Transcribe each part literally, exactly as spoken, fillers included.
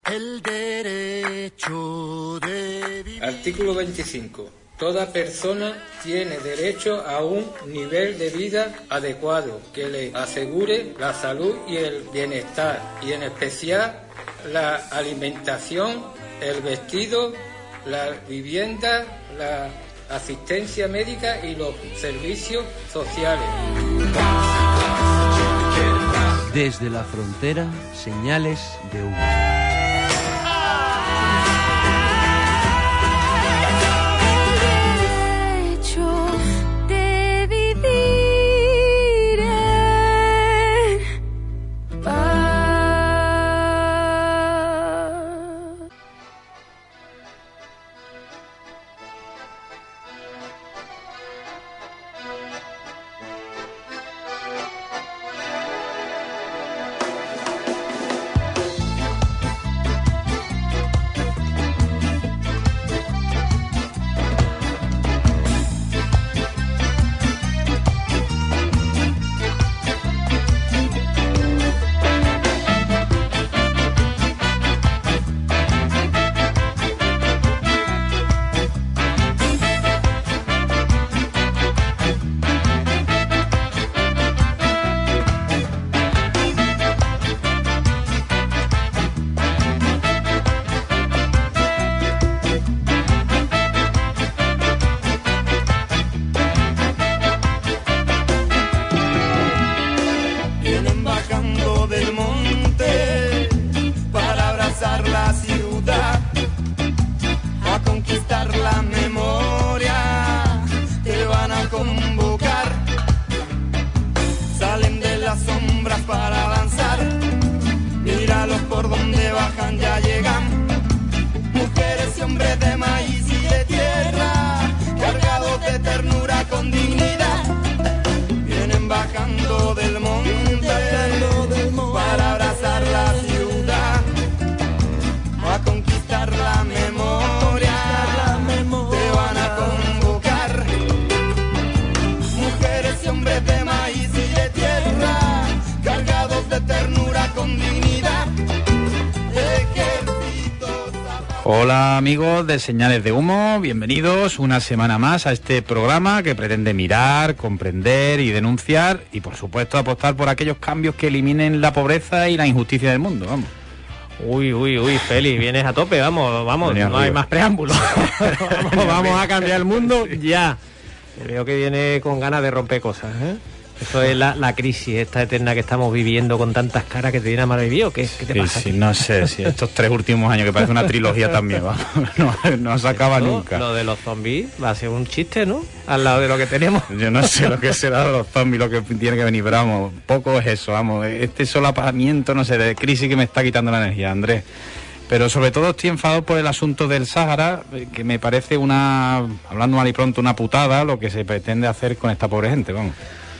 El derecho de vivir. Artículo veinticinco. Toda persona tiene derecho a un nivel de vida adecuado que le asegure la salud y el bienestar, y en especial la alimentación, el vestido, la vivienda, la asistencia médica y los servicios sociales. Desde la frontera, señales de humo. Hola amigos de Señales de Humo, bienvenidos una semana más a este programa que pretende mirar, comprender y denunciar y por supuesto apostar por aquellos cambios que eliminen la pobreza y la injusticia del mundo, vamos. Uy, uy, uy, Feli, vienes a tope, vamos, vamos, Venía no arriba. Hay más preámbulos. vamos, vamos a cambiar el mundo ya. Veo que viene con ganas de romper cosas, ¿eh? Eso es la, la crisis esta eterna que estamos viviendo con tantas caras que te viene a maravillar. ¿Qué, ¿Qué te sí, pasa? Sí, no sé, si estos tres últimos años que parece una trilogía también, vamos, no, no se acaba Esto, nunca. Lo de los zombies va a ser un chiste, ¿no? Al lado de lo que tenemos. Yo no sé lo que será de los zombies, lo que tiene que venir, pero vamos, poco es eso, vamos, este solapamiento, no sé, de crisis que me está quitando la energía, Andrés. Pero sobre todo estoy enfadado por el asunto del Sáhara, que me parece una, hablando mal y pronto, una putada lo que se pretende hacer con esta pobre gente, vamos.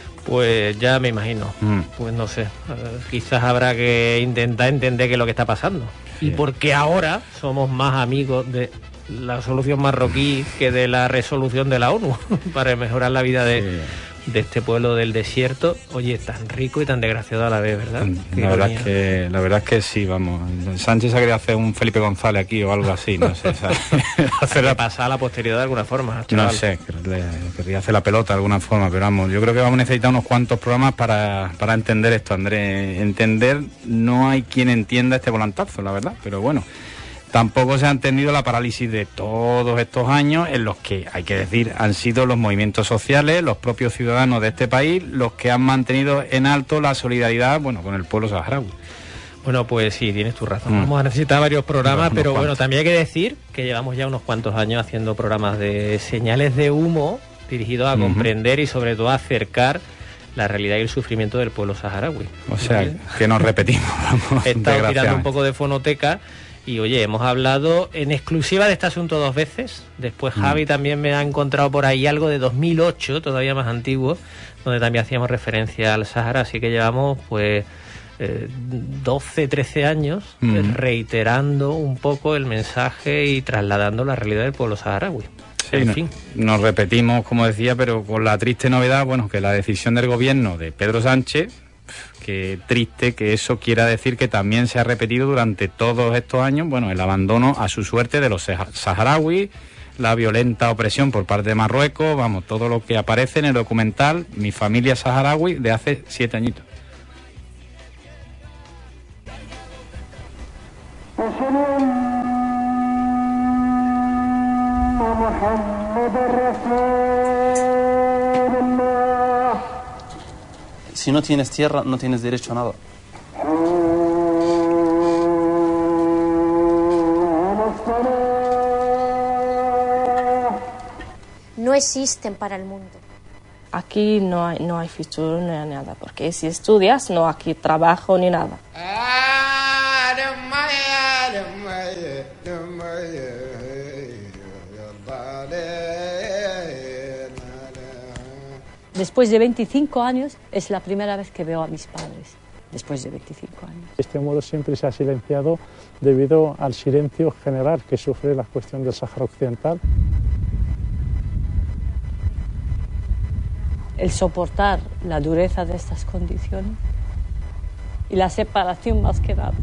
Pues ya me imagino, mm. pues no sé, quizás habrá que intentar entender qué es lo que está pasando. Sí. Y porque ahora somos más amigos de la solución marroquí que de la resolución de la ONU para mejorar la vida de... Sí. de este pueblo del desierto, oye, tan rico y tan desgraciado a la vez, ¿verdad? La verdad, es que, la verdad es que sí, vamos. Sánchez ha querido hacer un Felipe González aquí o algo así, no sé. hacer la pasada a la posteridad de alguna forma. Chaval. No sé, querría hacer la pelota de alguna forma, pero vamos, yo creo que vamos a necesitar unos cuantos programas para, para entender esto, Andrés. Entender, no hay quien entienda este volantazo, la verdad, pero bueno. Tampoco se ha entendido la parálisis de todos estos años en los que, hay que decir, han sido los movimientos sociales, los propios ciudadanos de este país, los que han mantenido en alto la solidaridad, bueno, con el pueblo saharaui. Bueno, pues sí, tienes tu razón. Mm. Vamos a necesitar varios programas, pero bueno, también hay que decir que llevamos ya unos cuantos años haciendo programas de Señales de Humo dirigidos a uh-huh. comprender y sobre todo a acercar la realidad y el sufrimiento del pueblo saharaui. O sea, ¿sí? Que nos repetimos. Vamos, he estado tirando un poco de fonoteca. Y oye, hemos hablado en exclusiva de este asunto dos veces. Después Javi mm. también me ha encontrado por ahí algo de dos mil ocho, todavía más antiguo, donde también hacíamos referencia al Sáhara. Así que llevamos pues eh, doce, trece años mm. eh, reiterando un poco el mensaje y trasladando la realidad del pueblo saharaui. Sí, en fin. Nos repetimos, como decía, pero con la triste novedad, bueno, que la decisión del gobierno de Pedro Sánchez, qué triste que eso quiera decir que también se ha repetido durante todos estos años, bueno, el abandono a su suerte de los saharauis, la violenta opresión por parte de Marruecos, vamos, todo lo que aparece en el documental Mi familia saharaui de hace siete añitos. Si no tienes tierra, no tienes derecho a nada. No existen para el mundo. Aquí no hay, no hay futuro, no hay nada, porque si estudias, no aquí trabajo ni nada. Después de veinticinco años es la primera vez que veo a mis padres, después de veinticinco años. Este muro siempre se ha silenciado debido al silencio general que sufre la cuestión del Sáhara Occidental. El soportar la dureza de estas condiciones y la separación más que nada.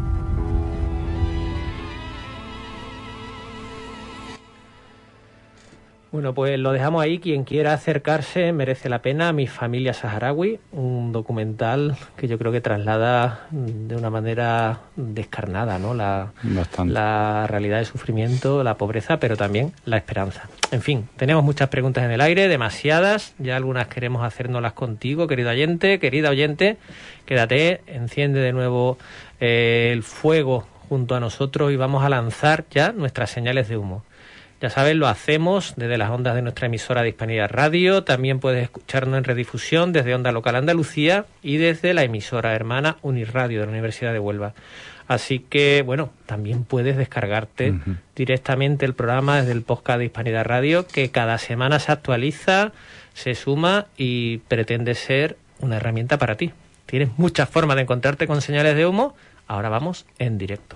Bueno, pues lo dejamos ahí. Quien quiera acercarse merece la pena. Mi familia saharaui, un documental que yo creo que traslada de una manera descarnada, ¿no? La, la realidad del sufrimiento, la pobreza, pero también la esperanza. En fin, tenemos muchas preguntas en el aire, demasiadas. Ya algunas queremos hacérnoslas contigo, querido oyente, querida oyente. Quédate, enciende de nuevo eh, el fuego junto a nosotros y vamos a lanzar ya nuestras señales de humo. Ya sabes, lo hacemos desde las ondas de nuestra emisora de Hispanidad Radio. También puedes escucharnos en redifusión desde Onda Local Andalucía y desde la emisora hermana Unirradio de la Universidad de Huelva. Así que, bueno, también puedes descargarte uh-huh. directamente el programa desde el podcast de Hispanidad Radio, que cada semana se actualiza, se suma y pretende ser una herramienta para ti. Tienes muchas formas de encontrarte con señales de humo. Ahora vamos en directo.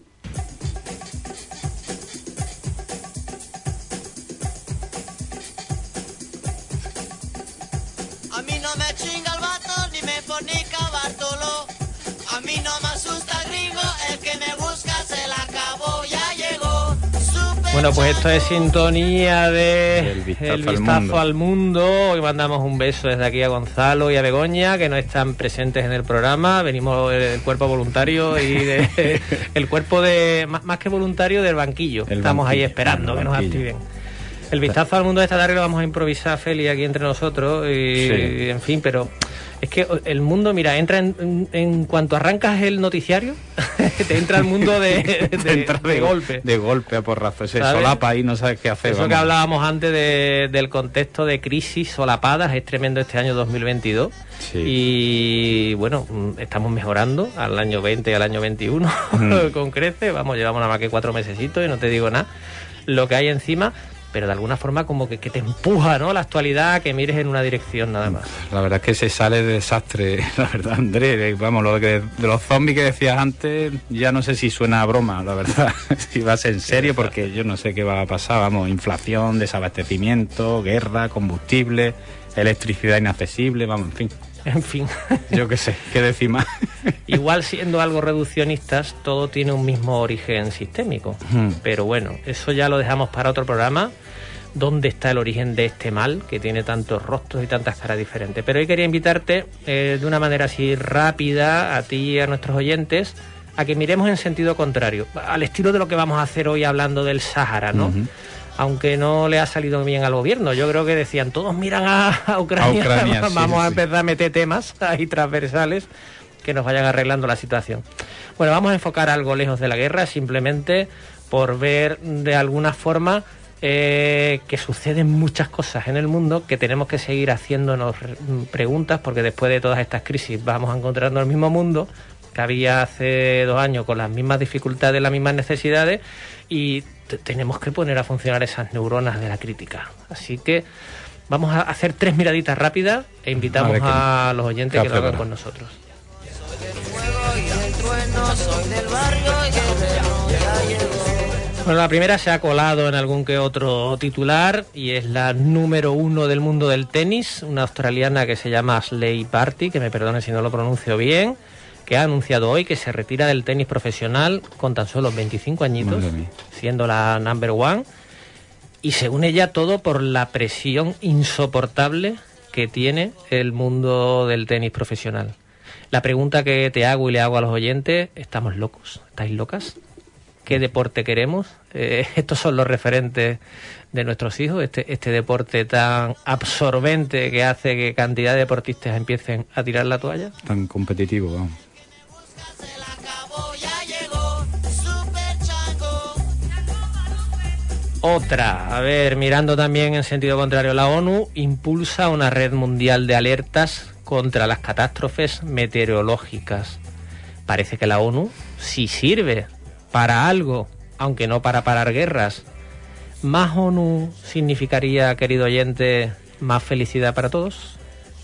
A mí no me chinga el vato, ni me fornica Bartolo. A mí no me asusta gringo, el que me busca se la acabó, ya llegó. Super bueno, pues esto es sintonía de El vistazo, el vistazo al, mundo. al mundo. Hoy mandamos un beso desde aquí a Gonzalo y a Begoña, que no están presentes en el programa. Venimos el cuerpo voluntario y de, el cuerpo de, más, más que voluntario, del banquillo. El Estamos banquillo, ahí esperando que nos banquillo. activen. El vistazo al mundo de esta tarde lo vamos a improvisar, Feli, aquí entre nosotros. Y, Sí. en fin, pero es que el mundo, mira, entra en, en, en cuanto arrancas el noticiario, te entra el mundo de, de, Entra de golpe. De golpe a porrazo. Se ¿Sabes? solapa ahí, no sabes qué hacer. Eso vamos. que hablábamos antes de, del contexto de crisis solapadas, es tremendo este año dos mil veintidós. Sí. Y bueno, estamos mejorando al año veinte y al año veintiuno mm. con creces. Vamos, llevamos nada más que cuatro mesecitos y no te digo nada lo que hay encima. Pero de alguna forma como que, que te empuja, ¿no?, la actualidad, que mires en una dirección nada más. La verdad es que se sale de desastre, la verdad, Andrés. Vamos, lo que de los zombies que decías antes, ya no sé si suena a broma, la verdad. Si va a ser en serio, porque yo no sé qué va a pasar. Vamos, inflación, desabastecimiento, guerra, combustible, electricidad inaccesible, vamos, en fin. En fin. Yo qué sé, qué decir más. Igual, siendo algo reduccionistas, todo tiene un mismo origen sistémico. Hmm. Pero bueno, eso ya lo dejamos para otro programa. ¿Dónde está el origen de este mal que tiene tantos rostros y tantas caras diferentes? Pero hoy quería invitarte eh, de una manera así rápida a ti y a nuestros oyentes a que miremos en sentido contrario, al estilo de lo que vamos a hacer hoy hablando del Sáhara, ¿no? Uh-huh. Aunque no le ha salido bien al gobierno. Yo creo que decían, todos miran a, a Ucrania, a Ucrania vamos sí, a empezar sí. a meter temas ahí transversales que nos vayan arreglando la situación. Bueno, vamos a enfocar algo lejos de la guerra, simplemente por ver de alguna forma eh, que suceden muchas cosas en el mundo, que tenemos que seguir haciéndonos preguntas, porque después de todas estas crisis vamos encontrando el mismo mundo que había hace dos años, con las mismas dificultades, las mismas necesidades, y tenemos que poner a funcionar esas neuronas de la crítica. Así que vamos a hacer tres miraditas rápidas e invitamos a, a los oyentes que lo hagan con nosotros. Soy del fuego y el trueno, soy del barrio y guerrero ya llegó. Bueno, la primera se ha colado en algún que otro titular y es la número uno del mundo del tenis, una australiana que se llama Ashley Barty, que me perdone si no lo pronuncio bien, que ha anunciado hoy que se retira del tenis profesional con tan solo veinticinco añitos, siendo la number one, y según ella todo por la presión insoportable que tiene el mundo del tenis profesional. La pregunta que te hago y le hago a los oyentes, ¿estamos locos? ¿Estáis locas? ¿Qué deporte queremos? Eh, estos son los referentes de nuestros hijos, este, este deporte tan absorbente que hace que cantidad de deportistas empiecen a tirar la toalla. Tan competitivo, vamos. Otra, a ver, mirando también en sentido contrario, la ONU impulsa una red mundial de alertas contra las catástrofes meteorológicas. Parece que la ONU sí sirve para algo, aunque no para parar guerras. ¿Más ONU significaría, querido oyente, más felicidad para todos?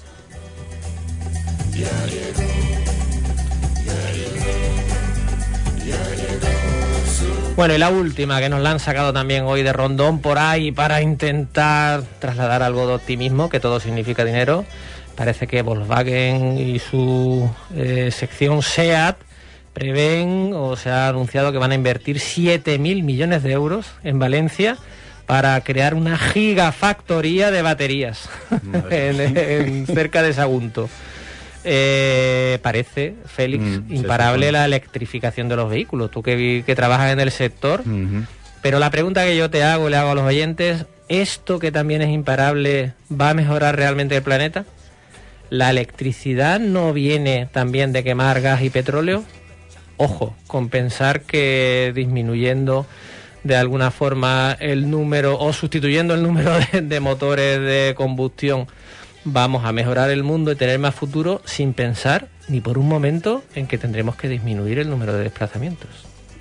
Bueno, y la última, que nos la han sacado también hoy de Rondón por ahí para intentar trasladar algo de optimismo, que todo significa dinero. Parece que Volkswagen y su eh, sección SEAT prevén o se ha anunciado que van a invertir siete mil millones de euros en Valencia para crear una gigafactoría de baterías en, en, cerca de Sagunto. Eh, parece, Félix, mm, imparable la electrificación de los vehículos. Tú que, que trabajas en el sector, uh-huh. Pero la pregunta que yo te hago, le hago a los oyentes, ¿esto que también es imparable va a mejorar realmente el planeta? ¿La electricidad no viene también de quemar gas y petróleo? Ojo, con pensar que disminuyendo de alguna forma el número o sustituyendo el número de, de motores de combustión vamos a mejorar el mundo y tener más futuro, sin pensar ni por un momento en que tendremos que disminuir el número de desplazamientos.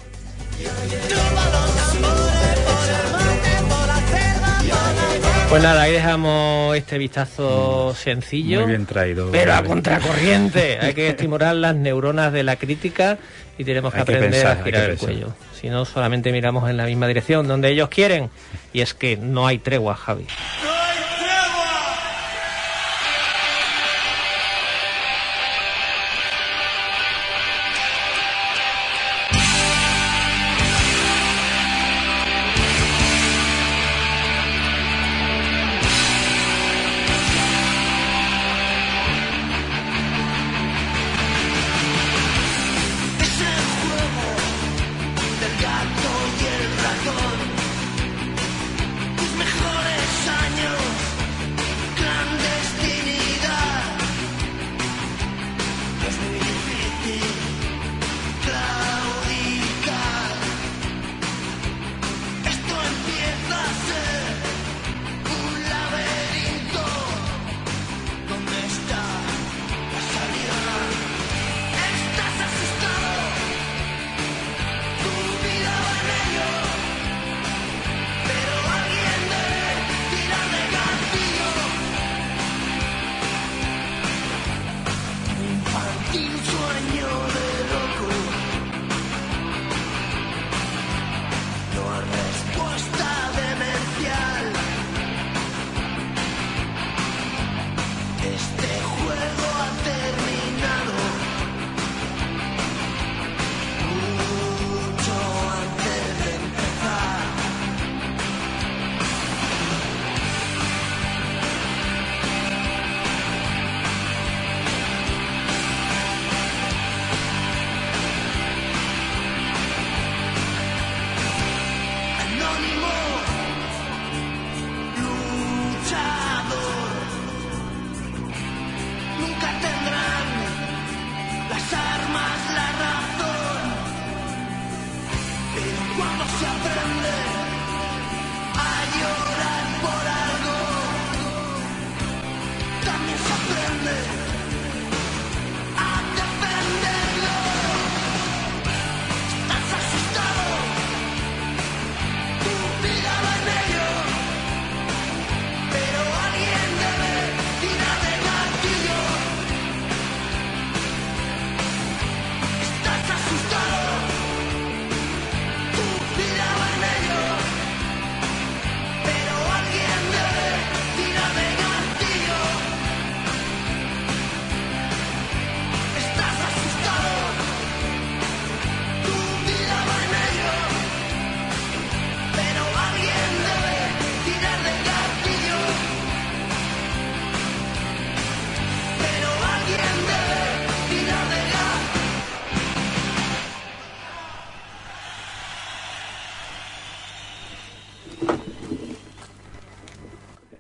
Pues nada, ahí dejamos este vistazo sencillo, muy bien traído, pero a contracorriente. Hay que estimular las neuronas de la crítica y tenemos que hay aprender que pensar, a girar el cuello. Si no, solamente miramos en la misma dirección donde ellos quieren, y es que no hay tregua, Javi. Tus mejores años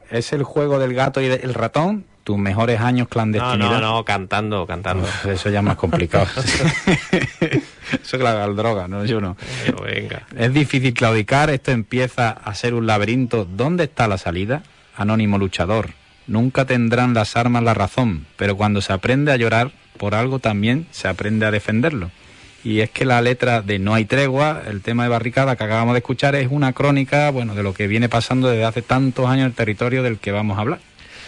¿Es el juego del gato y el ratón? ¿Tus mejores años clandestinidad? No, no, no, cantando, cantando. Uf, eso ya es más complicado. Eso es la droga, no, yo no. Pero venga. Es difícil claudicar, esto empieza a ser un laberinto. ¿Dónde está la salida? Anónimo luchador. Nunca tendrán las armas la razón, pero cuando se aprende a llorar, por algo también se aprende a defenderlo. Y es que la letra de No hay tregua, el tema de Barricada que acabamos de escuchar, es una crónica, bueno, de lo que viene pasando desde hace tantos años en el territorio del que vamos a hablar.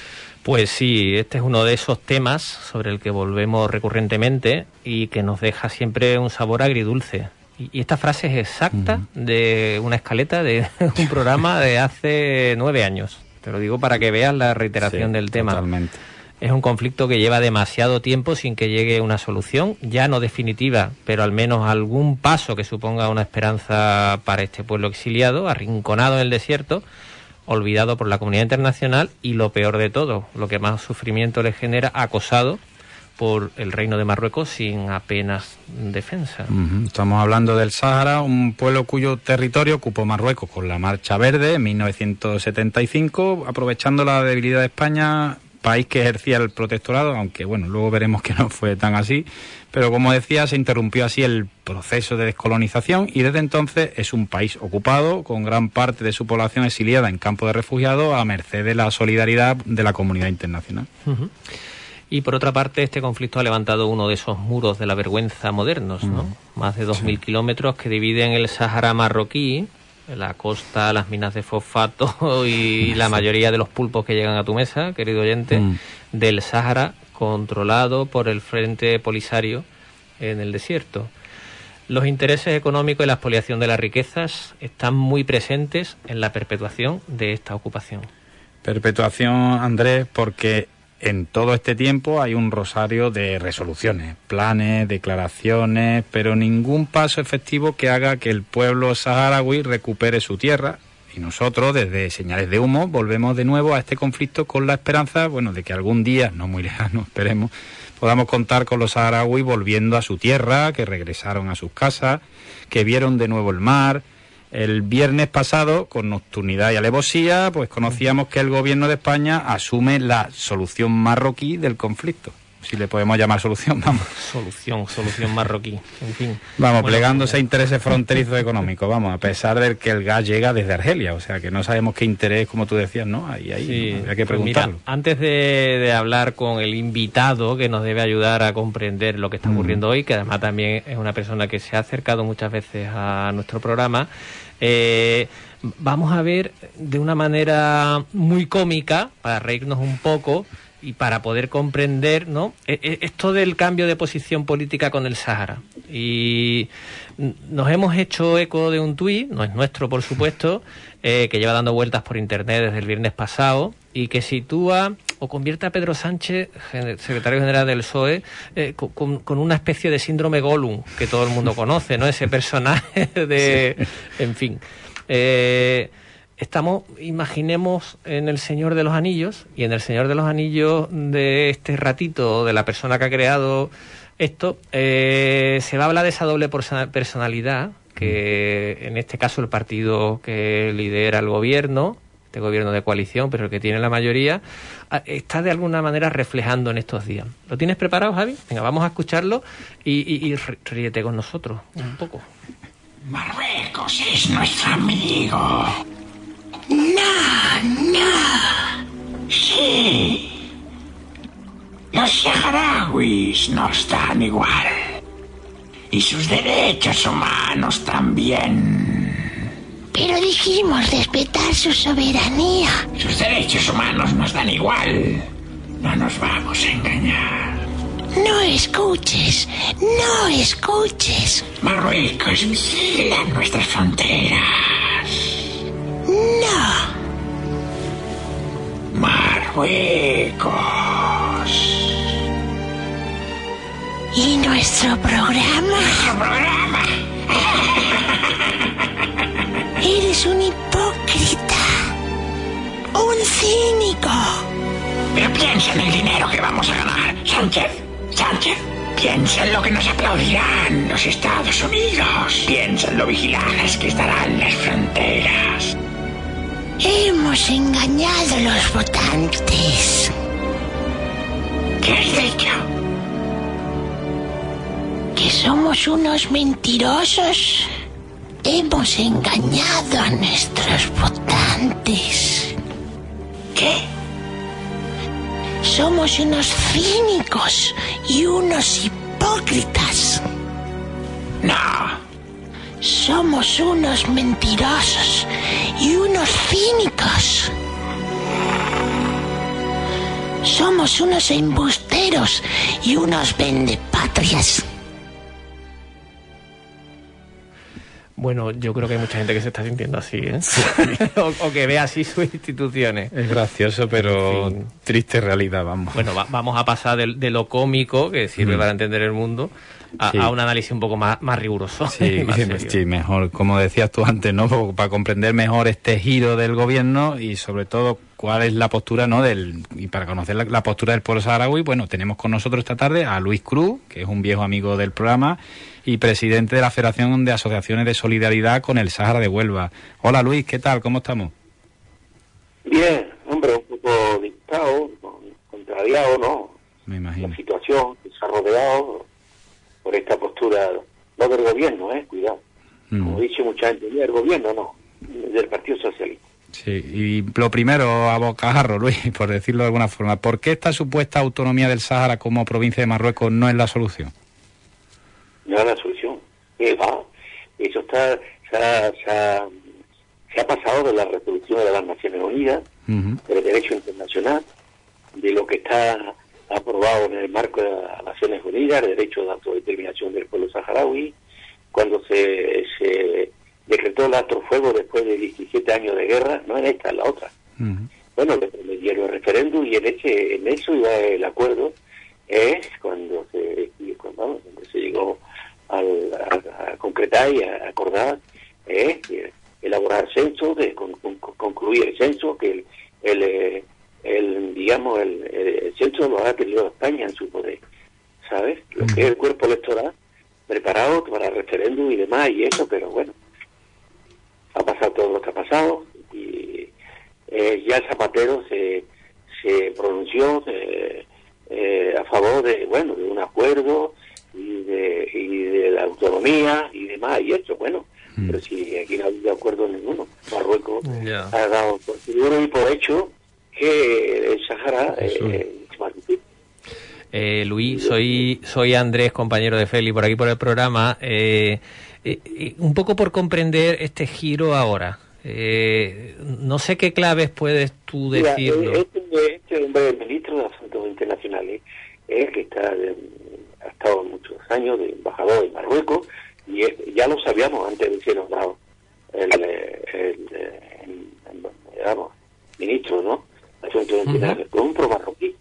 Pues sí, este es uno de esos temas sobre el que volvemos recurrentemente y que nos deja siempre un sabor agridulce. Y, y esta frase es exacta uh-huh. de una escaleta de un programa de hace nueve años. Te lo digo para que veas la reiteración sí, del tema. Totalmente. Es un conflicto que lleva demasiado tiempo sin que llegue una solución, ya no definitiva, pero al menos algún paso que suponga una esperanza para este pueblo exiliado, arrinconado en el desierto, olvidado por la comunidad internacional y, lo peor de todo, lo que más sufrimiento le genera, acosado por el Reino de Marruecos sin apenas defensa. Uh-huh. Estamos hablando del Sáhara, un pueblo cuyo territorio ocupó Marruecos con la Marcha Verde en mil novecientos setenta y cinco, aprovechando la debilidad de España, país que ejercía el protectorado, aunque bueno, luego veremos que no fue tan así, pero como decía, se interrumpió así el proceso de descolonización y desde entonces es un país ocupado, con gran parte de su población exiliada en campos de refugiados a merced de la solidaridad de la comunidad internacional. Uh-huh. Y por otra parte, este conflicto ha levantado uno de esos muros de la vergüenza modernos, ¿no? Uh-huh. Más de dos mil sí. kilómetros que dividen el Sáhara marroquí, la costa, las minas de fosfato y la mayoría de los pulpos que llegan a tu mesa, querido oyente, mm. del Sáhara, controlado por el Frente Polisario en el desierto. Los intereses económicos y la expoliación de las riquezas están muy presentes en la perpetuación de esta ocupación. Perpetuación, Andrés, porque en todo este tiempo hay un rosario de resoluciones, planes, declaraciones, pero ningún paso efectivo que haga que el pueblo saharaui recupere su tierra. Y nosotros, desde Señales de Humo, volvemos de nuevo a este conflicto con la esperanza, bueno, de que algún día, no muy lejano, esperemos, podamos contar con los saharauis volviendo a su tierra, que regresaron a sus casas, que vieron de nuevo el mar. El viernes pasado, con nocturnidad y alevosía, pues conocíamos que el gobierno de España asume la solución marroquí del conflicto. Si le podemos llamar solución, vamos. Solución, solución marroquí, en fin. Vamos, bueno, plegándose a intereses fronterizos económicos, vamos, a pesar de que el gas llega desde Argelia, o sea que no sabemos qué interés, como tú decías, ¿no? Ahí, ahí, sí. ¿no? Habría que preguntarlo. Pues mira, antes de, de hablar con el invitado que nos debe ayudar a comprender lo que está ocurriendo mm. hoy, que además también es una persona que se ha acercado muchas veces a nuestro programa, eh, vamos a ver de una manera muy cómica, para reírnos un poco, y para poder comprender, ¿no?, esto del cambio de posición política con el Sáhara. Y nos hemos hecho eco de un tuit, no es nuestro por supuesto, eh, que lleva dando vueltas por internet desde el viernes pasado y que sitúa o convierte a Pedro Sánchez, secretario general del P S O E, eh, con, con una especie de síndrome Gollum que todo el mundo conoce, ¿no?, ese personaje de... Sí. En fin... Eh, Estamos, imaginemos, en El Señor de los Anillos, y en El Señor de los Anillos de este ratito, de la persona que ha creado esto, eh, se va a hablar de esa doble personalidad, que en este caso el partido que lidera el gobierno, este gobierno de coalición, pero el que tiene la mayoría, está de alguna manera reflejando en estos días. ¿Lo tienes preparado, Javi? Venga, vamos a escucharlo y, y, y ríete con nosotros un poco. Marruecos es nuestro amigo. No, no. Sí. Los saharauis nos dan igual. Y sus derechos humanos también. Pero dijimos respetar su soberanía. Sus derechos humanos nos dan igual. No nos vamos a engañar. No escuches, no escuches. Marruecos vigila nuestras fronteras. No. Marruecos. ¿Y nuestro programa? Nuestro programa. Eres un hipócrita. Un cínico. Pero piensa en el dinero que vamos a ganar, Sánchez. Sánchez. Piensa en lo que nos aplaudirán los Estados Unidos. Piensa en lo vigiladas que estarán las fronteras. Hemos engañado a los votantes. ¿Qué has dicho? Que somos unos mentirosos. Hemos engañado a nuestros votantes. ¿Qué? Somos unos cínicos y unos hipócritas. No. Somos unos mentirosos y unos cínicos. Somos unos embusteros y unos vendepatrias. Bueno, yo creo que hay mucha gente que se está sintiendo así, ¿eh? o, o que ve así sus instituciones. Es gracioso, pero sí. Triste realidad, vamos. Bueno, va, vamos a pasar de, de lo cómico, que sirve mm. para entender el mundo, a, sí. a un análisis un poco más, más riguroso. Sí, más sí, mejor, como decías tú antes, ¿no? Para comprender mejor este giro del gobierno y sobre todo cuál es la postura, ¿no? Del, y para conocer la, la postura del pueblo saharaui, bueno, tenemos con nosotros esta tarde a Luis Cruz, que es un viejo amigo del programa y presidente de la Federación de Asociaciones de Solidaridad con el Sáhara de Huelva. Hola Luis, ¿qué tal? ¿Cómo estamos? Bien, hombre, un poco disgustado, contrariado, ¿no? Me imagino. La situación que se ha rodeado por esta postura, no del gobierno, ¿eh? Cuidado. Mm. Como dice mucha gente, del gobierno no, del Partido Socialista. Sí, y lo primero, a bocajarro, Luis, por decirlo de alguna forma, ¿por qué esta supuesta autonomía del Sáhara como provincia de Marruecos no es la solución? No es la solución. ¿Qué va? Eso está, se ha, se ha, se ha pasado de la resolución de las Naciones Unidas, uh-huh. del derecho internacional, de lo que está aprobado en el marco de las Naciones Unidas, el derecho de autodeterminación del pueblo saharaui, cuando se, se decretó el alto fuego después de diecisiete años de guerra, no en esta, en la otra. Uh-huh. Bueno, le dieron el referéndum y en, ese, en eso iba el acuerdo, es cuando se, cuando, cuando se llegó al, a, a concretar y a acordar, eh, elaborar el censo, de con, con, concluir el censo, que el, el, el digamos, el, el censo lo ha tenido España en su poder, ¿sabes? Lo que es el cuerpo electoral preparado para el referéndum y demás y eso, pero bueno, ha pasado todo lo que ha pasado y eh, ya Zapatero se, se pronunció eh, eh, a favor de, bueno, de un acuerdo y de, y de la autonomía y demás y esto, bueno, mm. pero si aquí no ha habido acuerdo ninguno. Marruecos yeah. ha dado por seguro y por hecho que el Sahara eh, es más difícil. Eh, Luis, soy soy Andrés, compañero de Feli, por aquí por el programa. Eh, eh, un poco por comprender este giro ahora. Eh, no sé qué claves puedes tú decirlo. Mira, este, este hombre, el ministro de Asuntos Internacionales, es que está de, ha estado muchos años de embajador en Marruecos y es, ya lo sabíamos antes de ser nombrado el, el, el, el, el digamos, ministro, ¿no? Asuntos Internacionales, uh-huh. con un pro marroquí.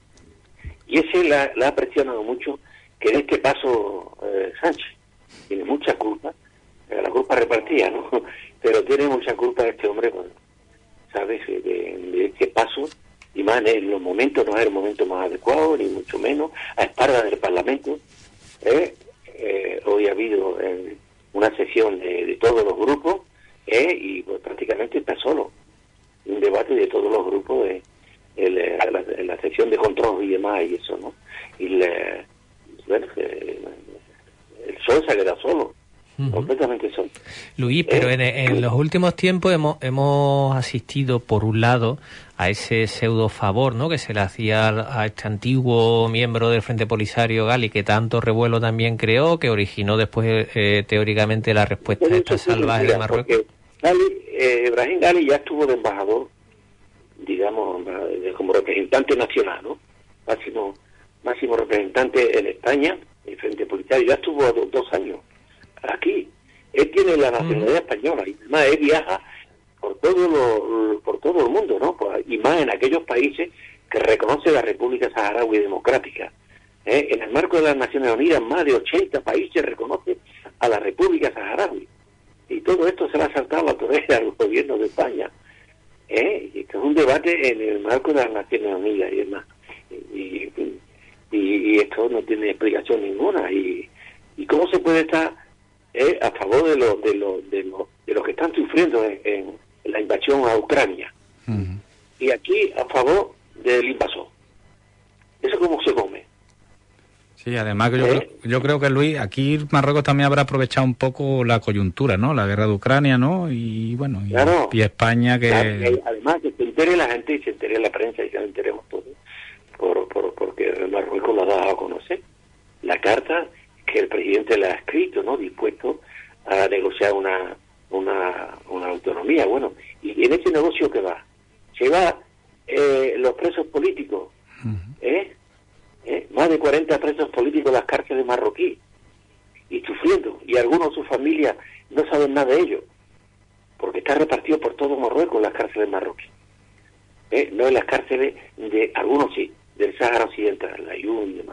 Y ese la, la ha presionado mucho, que en este paso eh, Sánchez tiene mucha culpa, eh, la culpa repartida, ¿no? Pero tiene mucha culpa este hombre, pues, ¿sabes? De, de este paso, y más en los momentos, no es el momento más adecuado, ni mucho menos, a espaldas del Parlamento. ¿eh? Eh, hoy ha habido eh, una sesión de, de todos los grupos, ¿eh? y pues, prácticamente está solo, un debate de todos los grupos de El, la, la sección de control y demás y eso, ¿no? Y le, bueno, el, el sol se queda solo, uh-huh. completamente solo. Luis, pero eh, en, en los últimos tiempos hemos hemos asistido, por un lado, a ese pseudo favor, ¿no?, que se le hacía a este antiguo miembro del Frente Polisario, Gali, que tanto revuelo también creó, que originó después, eh, teóricamente, la respuesta a esta salvaje de Marruecos. Gali, eh, Brahim Gali ya estuvo de embajador, digamos, como representante nacional, ¿no? Máximo, máximo representante en España, el Frente Polisario, ya estuvo dos, dos años aquí. Él tiene la nacionalidad uh-huh. española y además él viaja por todo lo, por todo el mundo, ¿no? Y más en aquellos países que reconoce la República Saharaui Democrática. ¿eh? En el marco de las Naciones Unidas, más de ochenta países reconocen a la República Saharaui. Y todo esto se le ha saltado la torera al gobierno de España. ¿Eh? Y que es un debate en el marco de las Naciones Unidas y demás. Y, y, y esto no tiene explicación ninguna. Y, y cómo se puede estar eh, a favor de los de los de los de los que están sufriendo en, en la invasión a Ucrania, Uh-huh. Y aquí a favor del invasor. ¿Eso cómo se come? Sí, además que yo, ¿Eh? creo, yo creo que, Luis, aquí Marruecos también habrá aprovechado un poco la coyuntura, ¿no? La guerra de Ucrania, ¿no? Y bueno, y, claro, y España que... Claro, además que se entere la gente y se entere la prensa y se enteremos todos, por, por, porque Marruecos lo ha dado a conocer. La carta que el presidente le ha escrito, ¿no? Dispuesto a negociar una, una, una autonomía. Bueno, y en ese negocio que va, se va eh, los presos políticos, ¿eh? ¿Eh? Más de cuarenta presos políticos en las cárceles marroquíes y sufriendo, y algunos de sus familias no saben nada de ellos, porque está repartido por todo Marruecos las cárceles marroquíes, ¿eh? No en las cárceles de algunos sí, del Sáhara Occidental, la Ayun y demás.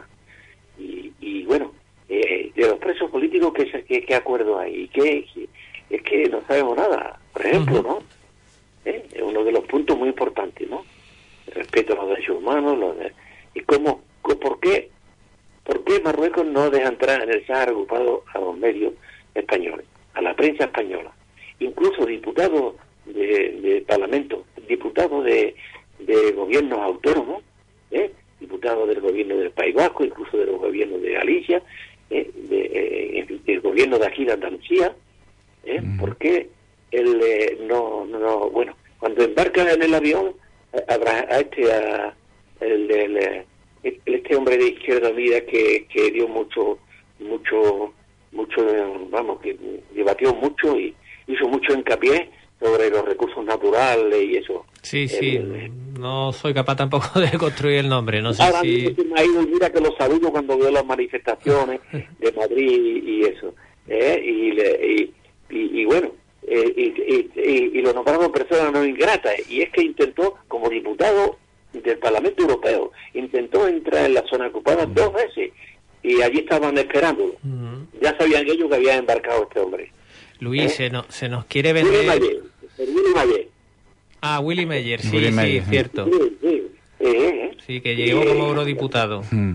Y, y bueno, eh, de los presos políticos, ¿qué, qué, qué acuerdo hay? ¿Qué, qué, es que no sabemos nada, por ejemplo, ¿no? ¿Eh? Es uno de los puntos muy importantes, ¿no? El respeto a los derechos humanos, los de, y cómo, ¿por qué, por qué Marruecos no deja entrar en el Sáhara ocupado a los medios españoles, a la prensa española, incluso diputados de, de parlamento, diputados de, de gobiernos autónomos, ¿eh? Diputados del gobierno del País Vasco, incluso del gobierno de Galicia, ¿eh? de, eh, del gobierno de aquí de Andalucía, ¿eh? Mm. ¿Por qué él eh, no, no, bueno, cuando embarca en el avión, habrá a este, a, el, el, el, este hombre de Izquierda Unida que, que dio mucho, mucho, mucho, vamos, que debatió mucho y hizo mucho hincapié sobre los recursos naturales y eso. Sí, sí, el, no soy capaz tampoco de construir el nombre, no sé ahora si... Ahora me ha ido, mira que lo saludo cuando veo las manifestaciones de Madrid y, y eso, ¿eh? y, le, y, y, y bueno, eh, y, y, y, y lo nombraron persona no ingrata, y es que intentó, como diputado del Parlamento Europeo, intentó entrar en la zona ocupada dos veces, y allí estaban esperando. Uh-huh. Ya sabían ellos que había embarcado este hombre. Luis, ¿Eh? se, no, se nos quiere vender... Willy Mayer, el Willy Mayer. Ah, Willy Mayer, sí, Willy sí, Mayer. cierto. Sí, sí, eh, eh. sí que llegó eh, como eurodiputado. Mm.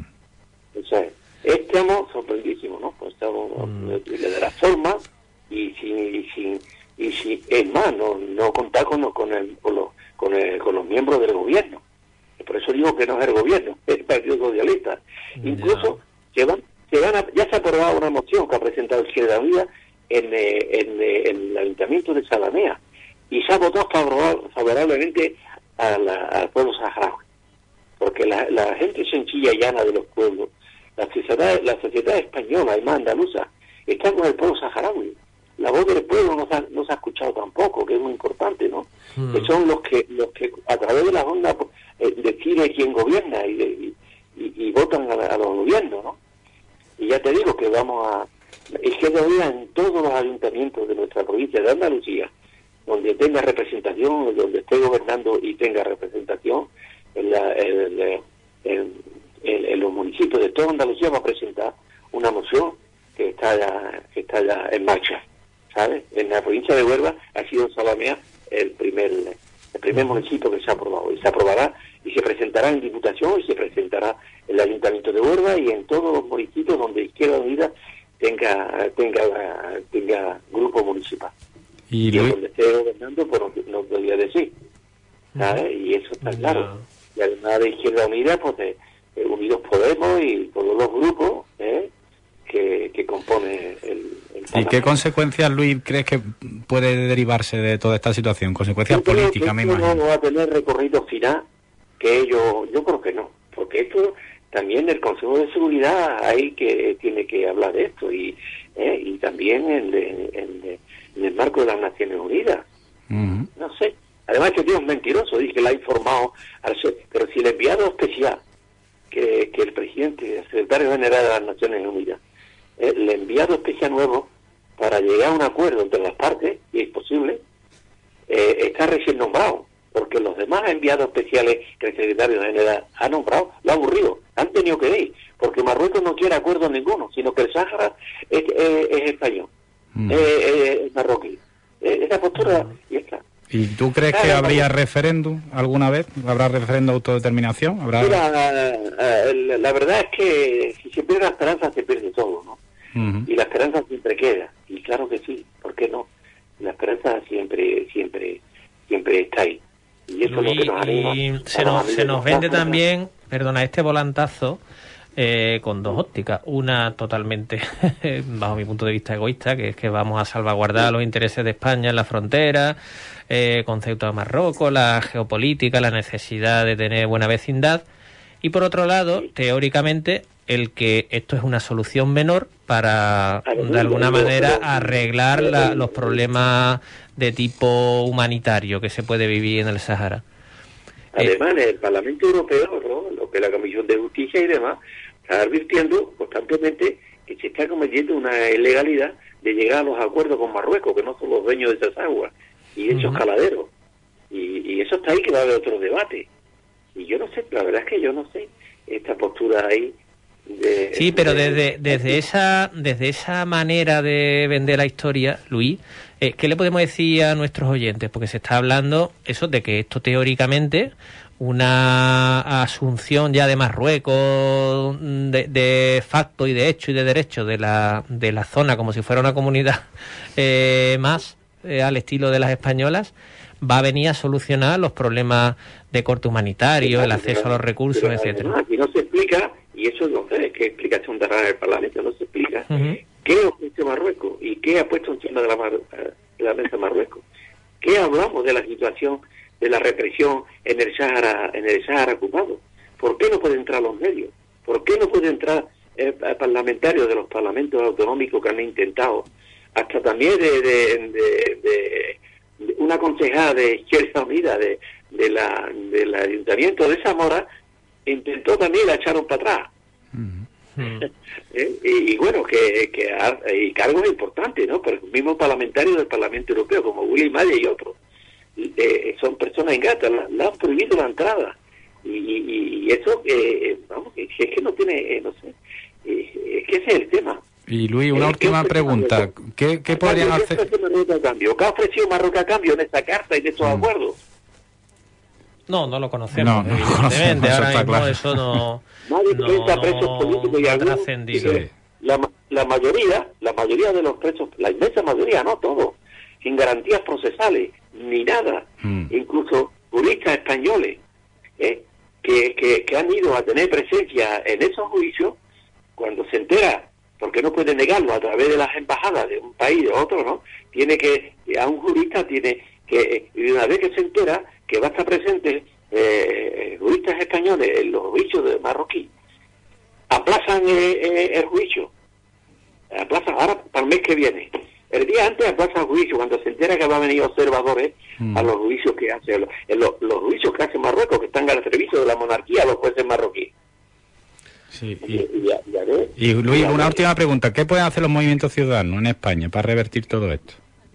O sea, estamos sorprendísimos, ¿no? Pues estamos mm. de, de la forma y sin, y sin, y sin, es más, no, no contar con, con, el, con, los, con, el, con los miembros del gobierno. Por eso digo que no es el gobierno, es el Partido Socialista. Yeah. Incluso se van, se van a, ya se ha aprobado una moción que ha presentado Izquierda Unida en, en, en el Ayuntamiento de Salamea, y se ha votado favorablemente a la, al pueblo saharaui, porque la, la gente sencilla y llana de los pueblos, la sociedad, la sociedad española y más andaluza, está con el pueblo saharaui. La voz del pueblo no se ha, no se ha escuchado tampoco, que es muy importante, ¿no? Mm. Que son los que los que a través de las ondas eh, deciden quién gobierna y, de, y, y, y votan a, a los gobiernos, ¿no? Y ya te digo que vamos a... Izquierda Unida en todos los ayuntamientos de nuestra provincia de Andalucía, donde tenga representación, donde esté gobernando y tenga representación, en, la, en, en, en, en los municipios de toda Andalucía va a presentar una moción que está ya, que está ya en marcha, ¿sabes? En la provincia de Huelva ha sido en Salamea el primer el primer municipio que se ha aprobado, y se aprobará y se presentará en Diputación y se presentará en el Ayuntamiento de Huelva y en todos los municipios donde Izquierda Unida tenga tenga tenga grupo municipal. Y, y donde esté gobernando, pues no, no podría decir, ¿sabes? Y eso está claro. No. Y además de Izquierda Unida, pues de, de Unidos Podemos y todos los grupos ¿eh? que, que componen el, el ¿Y qué consecuencias, Luis, crees que puede derivarse de toda esta situación? Consecuencias yo políticas, me imagino. No va a tener recorrido final, que ellos, yo creo que no, porque esto también el Consejo de Seguridad hay que tiene que hablar de esto y ¿eh? y también en, en, en, en el marco de las Naciones Unidas. Uh-huh. No sé. Además que Dios es mentiroso, dice que la ha informado, al ser, pero si el enviado especial, que, que el presidente, el secretario general de las Naciones Unidas, eh, el enviado especial nuevo, para llegar a un acuerdo entre las partes, y es posible, eh, está recién nombrado, porque los demás enviados especiales que el secretario general ha nombrado, lo ha aburrido, han tenido que ir, porque Marruecos no quiere acuerdo ninguno, sino que el Sáhara es, es, es español, mm. es, es marroquí. Esa postura y está. ¿Y tú crees claro, que habría no, referéndum alguna vez? ¿Habrá referéndum de autodeterminación? ¿Habrá... Mira, la, la verdad es que si se pierde la esperanza, se pierde todo, ¿no? Uh-huh. Y la esperanza siempre queda. Y claro que sí, ¿por qué no? La esperanza siempre, siempre, siempre está ahí. Y eso Luis, es lo que nos anima. y se nos, se nos vende también, perdona, este volantazo eh, con dos ópticas. Una totalmente, bajo mi punto de vista, egoísta, que es que vamos a salvaguardar los intereses de España en la frontera, eh, con Ceuta de Marruecos, la geopolítica, la necesidad de tener buena vecindad. Y por otro lado, teóricamente, el que esto es una solución menor para, de alguna manera, arreglar la, los problemas de tipo humanitario que se puede vivir en el Sahara. Además, el Parlamento Europeo, ¿no?, lo que es la Comisión de Justicia y demás, está advirtiendo constantemente que se está cometiendo una ilegalidad de llegar a los acuerdos con Marruecos, que no son los dueños de esas aguas y de esos uh-huh. caladeros. Y, y eso está ahí, que va a haber otro debate. Y yo no sé, la verdad es que yo no sé esta postura ahí. De, sí, pero de, desde desde esa desde esa manera de vender la historia, Luis, eh, ¿qué le podemos decir a nuestros oyentes? Porque se está hablando eso de que esto teóricamente, una asunción ya de Marruecos de, de facto y de hecho y de derecho de la de la zona como si fuera una comunidad eh, más eh, al estilo de las españolas, va a venir a solucionar los problemas de corte humanitario, sí, el acceso pero, a los recursos, pero, etcétera. Además, y no se explica, y eso no sé qué explicación dará el Parlamento, no se explica uh-huh. qué ofrece Marruecos y qué ha puesto encima de la, Mar, de la mesa Marruecos. ¿Qué hablamos de la situación de la represión en el Sahara, en el Sahara ocupado? ¿Por qué no pueden entrar los medios? ¿Por qué no pueden entrar eh, parlamentarios de los parlamentos autonómicos que han intentado? Hasta también de, de, de, de, de una concejala de Izquierda Unida de, de la del Ayuntamiento de Zamora intentó también, la echaron para atrás. Uh-huh. ¿Eh? y, y bueno, que, que ha, y cargos importantes, ¿no? Pero el mismo parlamentario del Parlamento Europeo, como Willy Maya y otros, eh, son personas ingratas, le han prohibido la entrada. Y, y, y eso, eh, vamos, es que no tiene, eh, no sé, eh, es que ese es el tema. Y Luis, una eh, última pregunta. ¿Qué, qué podrían hacer? ¿Qué ha ofrecido Marruecos a cambio en esta carta y de estos mm. acuerdos? No, no lo conocemos, no, evidentemente. No, ahora mismo claro. eso no, Nadie no, piensa presos políticos y no ha algunos, trascendido. Sí. La, la mayoría, la mayoría de los presos, la inmensa mayoría, no todos, sin garantías procesales, ni nada. Mm. Incluso juristas españoles eh, que, que, que han ido a tener presencia en esos juicios, cuando se entera, porque no puede negarlo a través de las embajadas de un país de otro, ¿no? Tiene que, a un jurista tiene que, y una vez que se entera que va a estar presente eh, juristas españoles en los juicios de marroquí, aplazan eh, eh, el juicio, aplazan ahora para el mes que viene. El día antes aplazan el juicio, cuando se entera que va a venir observadores mm. a los juicios que hace, los, los, los juicios que hace Marruecos, que están al servicio de la monarquía, los jueces marroquíes. Sí, y, y, ya, ya ves, y Luis, una última pregunta. ¿Qué pueden hacer los movimientos ciudadanos en España para revertir todo esto?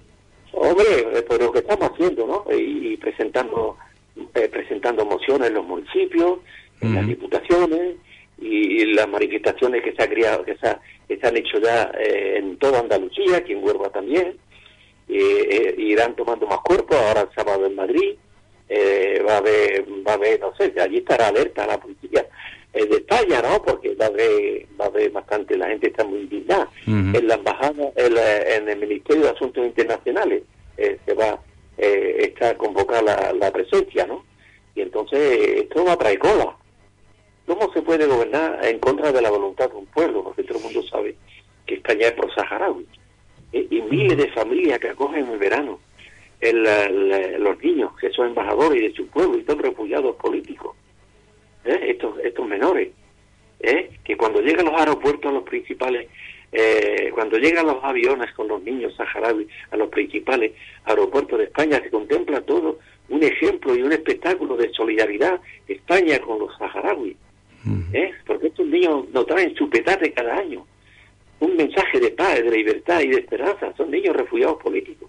Hombre, pues lo que estamos haciendo, ¿no? Y, y presentando eh, presentando mociones en los municipios, en uh-huh. las diputaciones, y, y las manifestaciones que se ha creado, que se, ha, que se han hecho ya eh, en toda Andalucía, aquí en Huelva también, eh, eh, irán tomando más cuerpo. Ahora el sábado en Madrid, eh, va a haber, va a haber, no sé, allí estará alerta la policía de España, ¿no? Porque va a haber, va a haber bastante, la gente está muy indignada. Uh-huh. En la embajada, en, la, en el Ministerio de Asuntos Internacionales eh, se va, eh, está convocada la, la presencia, ¿no? Y entonces esto va a traer cola. ¿Cómo se puede gobernar en contra de la voluntad de un pueblo? Porque todo el mundo sabe que España es pro-saharaui. Eh, y miles de familias que acogen el verano, el, el, los niños que son embajadores de su pueblo y son refugiados políticos. ¿Eh? Estos estos menores, ¿eh? que cuando llegan a los aeropuertos, a los principales, eh, cuando llegan los aviones con los niños saharauis a los principales aeropuertos de España, se contempla todo un ejemplo y un espectáculo de solidaridad España con los saharauis, ¿eh? porque estos niños nos traen su petate cada año, un mensaje de paz, de libertad y de esperanza. Son niños refugiados políticos,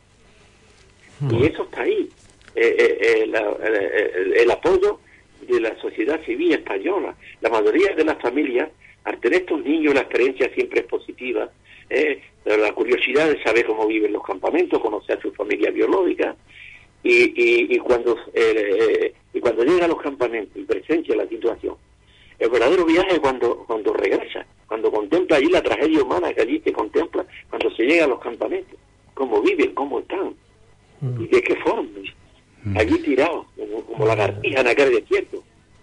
y eso está ahí, eh, eh, eh, la, eh, el, el apoyo de la sociedad civil española. La mayoría de las familias, al tener estos niños, la experiencia siempre es positiva, eh, la curiosidad de saber cómo viven los campamentos, conocer a su familia biológica, y, y, y cuando eh, y cuando llega a los campamentos y presencia la situación, el verdadero viaje es cuando, cuando regresa, cuando contempla allí la tragedia humana que allí se contempla, cuando se llega a los campamentos, cómo viven, cómo están, mm. y de qué forma. allí tirados, como, como lagartijas en aquel desierto.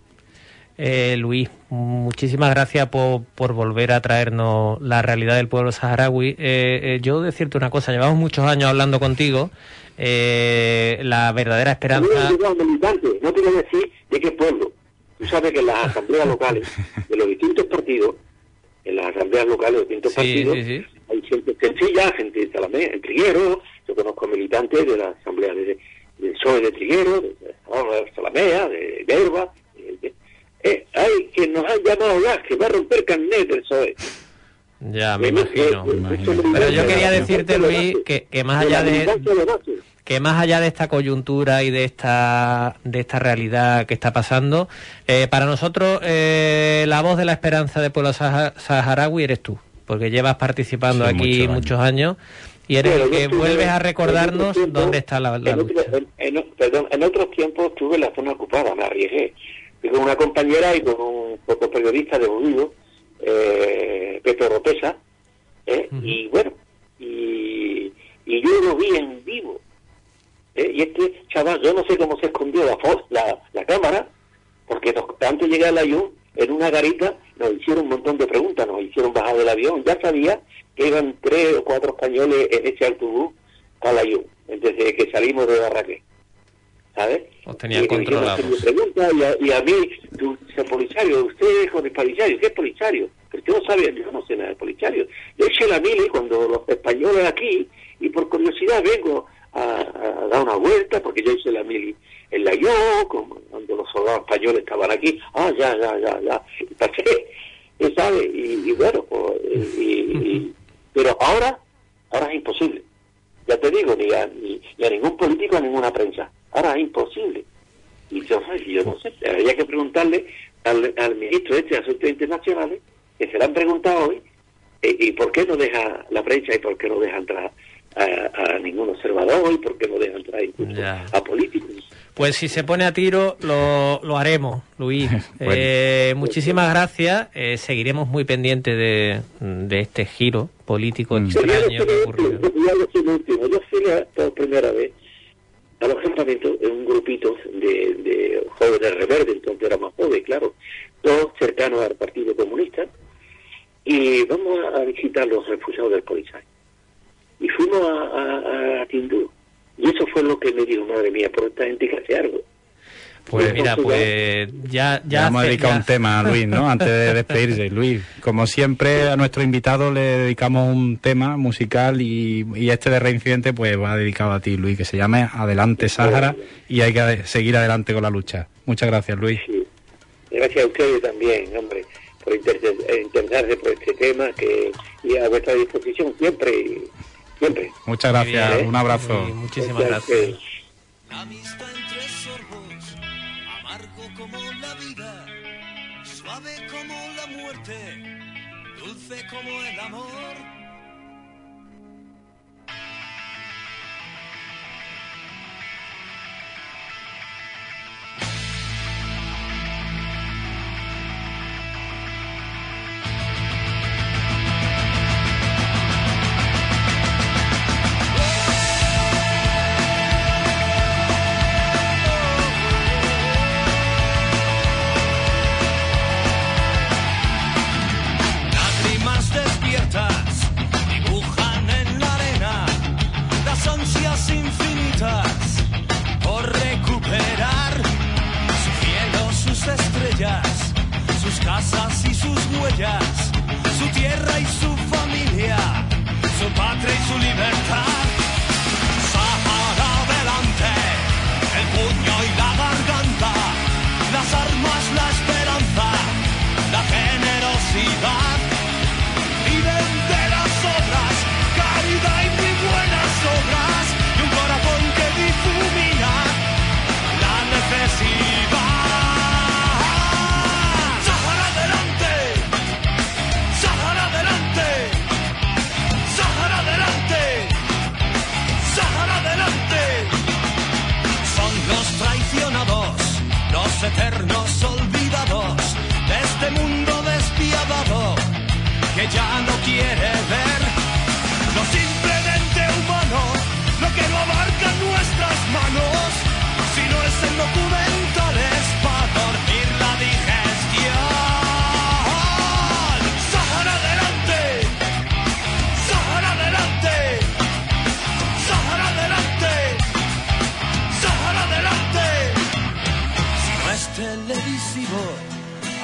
Eh, Luis, muchísimas gracias por, por volver a traernos la realidad del pueblo saharaui. Eh, eh, yo decirte una cosa, llevamos muchos años hablando contigo, eh, la verdadera esperanza... No, militante, no te voy a decir de qué pueblo. Tú sabes que en las asambleas locales de los distintos partidos, en las asambleas locales de los distintos sí, partidos, sí, sí. hay gente sencilla, gente de Salamé, en Trigueros, yo conozco militantes de la asamblea de, de, de P S O E de Trigueros, de, de Salamea, de Verba, de, de, Eh, hay que nos han llamado ya que va a romper carnet del P S O E. Ya, me imagino. Me imagino. Pero yo quería decirte, Luis, que, que más allá de que más allá de esta coyuntura y de esta de esta realidad que está pasando, eh, para nosotros eh, la voz de la esperanza del pueblo saharaui eres tú, porque llevas participando sí, aquí muchos años. muchos años y eres el que vuelves a recordarnos tiempo, dónde está la, la en lucha. Otro, en, en, perdón, en otros tiempos estuve en la zona ocupada, me arriesgué. Fui con una compañera y con un fotoperiodista de Bolívar, eh, Pepe Ropesa, eh, uh-huh. y bueno, y, y yo lo vi en vivo. Eh, y este chaval, yo no sé cómo se escondió la, la, la cámara, porque nos, antes de llegar al avión, en una garita, nos hicieron un montón de preguntas, nos hicieron bajar del avión. Ya sabía que iban tres o cuatro españoles en ese autobús para el avión, desde que salimos de Barraqué. ¿Sabes? Os tenían controlados. Y a, y a mí, tú, ser polisario, usted con el polisario, ¿qué es polisario? Pero yo no sabía, yo no sé nada de polisario. Yo eché la mili cuando los españoles aquí, y por curiosidad vengo a, a dar una vuelta, porque yo hice la mili en la yo, como cuando los soldados españoles estaban aquí, ah, ya, ya, ya, ya, y pasé, ¿sabes? Y, y bueno, pues, y, y, pero ahora, ahora es imposible. Ya te digo, ni a, ni, ni a ningún político, a ninguna prensa. Ahora es imposible. Y yo, yo no sé, habría que preguntarle al, al ministro este de Asuntos Internacionales, que se le han preguntado hoy, eh, y por qué no deja la prensa y por qué no deja entrar a, a ningún observador y por qué no deja entrar incluso a políticos. Pues si se pone a tiro, lo, lo haremos, Luis. bueno, eh, pues, muchísimas pues, gracias. Eh, seguiremos muy pendientes de, de este giro político mm. extraño que ha ocurrido. Yo, yo fui la, por primera vez a los campamentos en un grupito de, de jóvenes rebeldes, entonces era más joven, claro, todos cercanos al Partido Comunista, y vamos a, a visitar los refugiados del Polisario. Y fuimos a, a, a Tindú. Y eso fue lo que me dijo, madre mía, por esta gente que hace algo. Pues mira, pues ya... ya vamos a dedicar ya. un tema a Luis, ¿no? Antes de despedirse. Luis, como siempre a nuestro invitado le dedicamos un tema musical y, y este de Reincidente pues va dedicado a ti, Luis, que se llama Adelante Sáhara y hay que seguir adelante con la lucha. Muchas gracias, Luis. Sí. Gracias a ustedes también, hombre, por interesarse por este tema que y a vuestra disposición siempre... Siempre. Muchas gracias, bien, ¿eh? Un abrazo. Sí, muchísimas gracias. La amistad entre sorbos, amargo como la vida, suave como la muerte, dulce como el amor.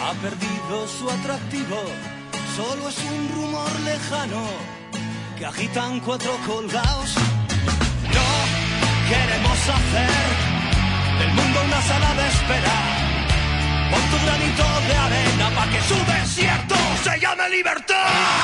ha perdido su atractivo, solo es un rumor lejano que agitan cuatro colgados. No queremos hacer del mundo una sala de espera. Pon tu granito de arena pa' que su desierto se llame libertad.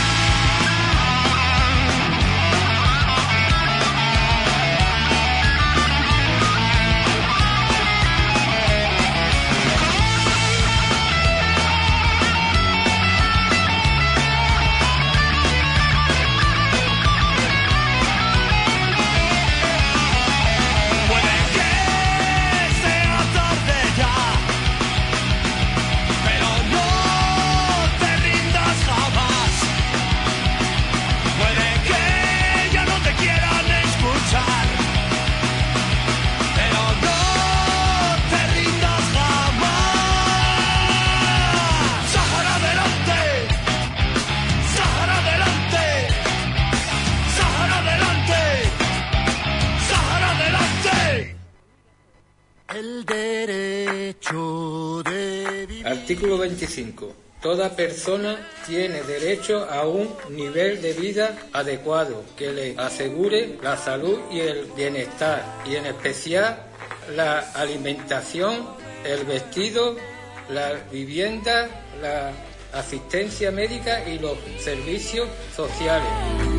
Artículo veinticinco. Toda persona tiene derecho a un nivel de vida adecuado que le asegure la salud y el bienestar, y en especial la alimentación, el vestido, la vivienda, la asistencia médica y los servicios sociales.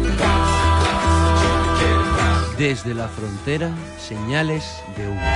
Desde la frontera, señales de humo.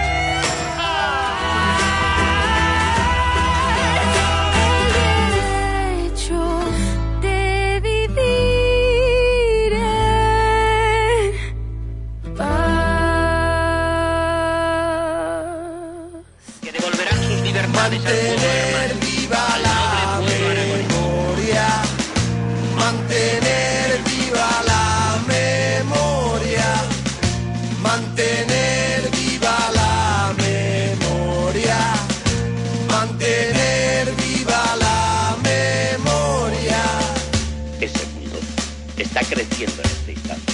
Mantener viva la memoria, mantener viva la memoria, mantener viva la memoria, mantener viva la memoria. Ese mundo está creciendo en este instante.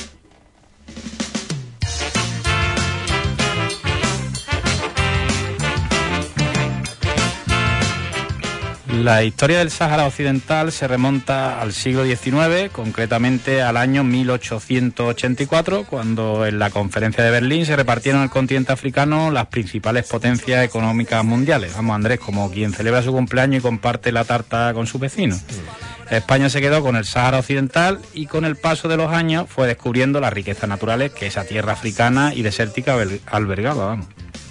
La historia del Sáhara Occidental se remonta al siglo diecinueve, concretamente al año mil ochocientos ochenta y cuatro, cuando en la Conferencia de Berlín se repartieron el continente africano las principales potencias económicas mundiales. Vamos, Andrés, como quien celebra su cumpleaños y comparte la tarta con sus vecinos. España se quedó con el Sáhara Occidental y con el paso de los años fue descubriendo las riquezas naturales que esa tierra africana y desértica albergaba, vamos.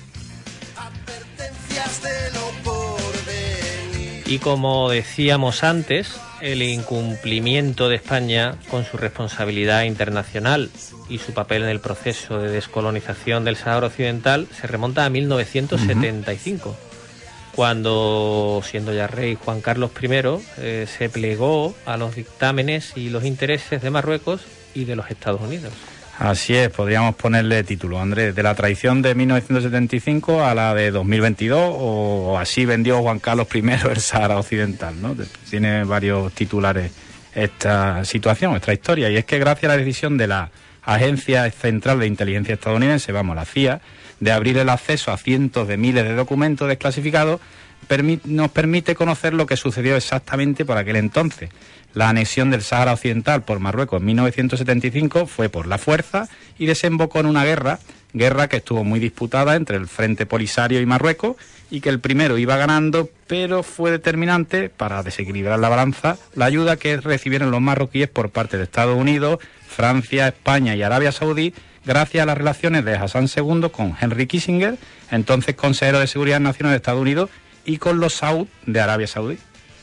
Y como decíamos antes, el incumplimiento de España con su responsabilidad internacional y su papel en el proceso de descolonización del Sáhara Occidental se remonta a mil novecientos setenta y cinco, uh-huh. cuando, siendo ya rey Juan Carlos primero, eh, se plegó a los dictámenes y los intereses de Marruecos y de los Estados Unidos. Así es, podríamos ponerle título, Andrés, de la traición de mil novecientos setenta y cinco a la de dos mil veintidós, o así vendió Juan Carlos primero el Sáhara Occidental, ¿no? Tiene varios titulares esta situación, esta historia, y es que gracias a la decisión de la Agencia Central de Inteligencia estadounidense, vamos, la C I A, de abrir el acceso a cientos de miles de documentos desclasificados, permi- nos permite conocer lo que sucedió exactamente por aquel entonces. La anexión del Sáhara Occidental por Marruecos en mil novecientos setenta y cinco fue por la fuerza y desembocó en una guerra, guerra que estuvo muy disputada entre el Frente Polisario y Marruecos, y que el primero iba ganando, pero fue determinante para desequilibrar la balanza la ayuda que recibieron los marroquíes por parte de Estados Unidos, Francia, España y Arabia Saudí, gracias a las relaciones de Hassan segundo con Henry Kissinger, entonces consejero de Seguridad Nacional de Estados Unidos, y con los Saud de Arabia Saudí.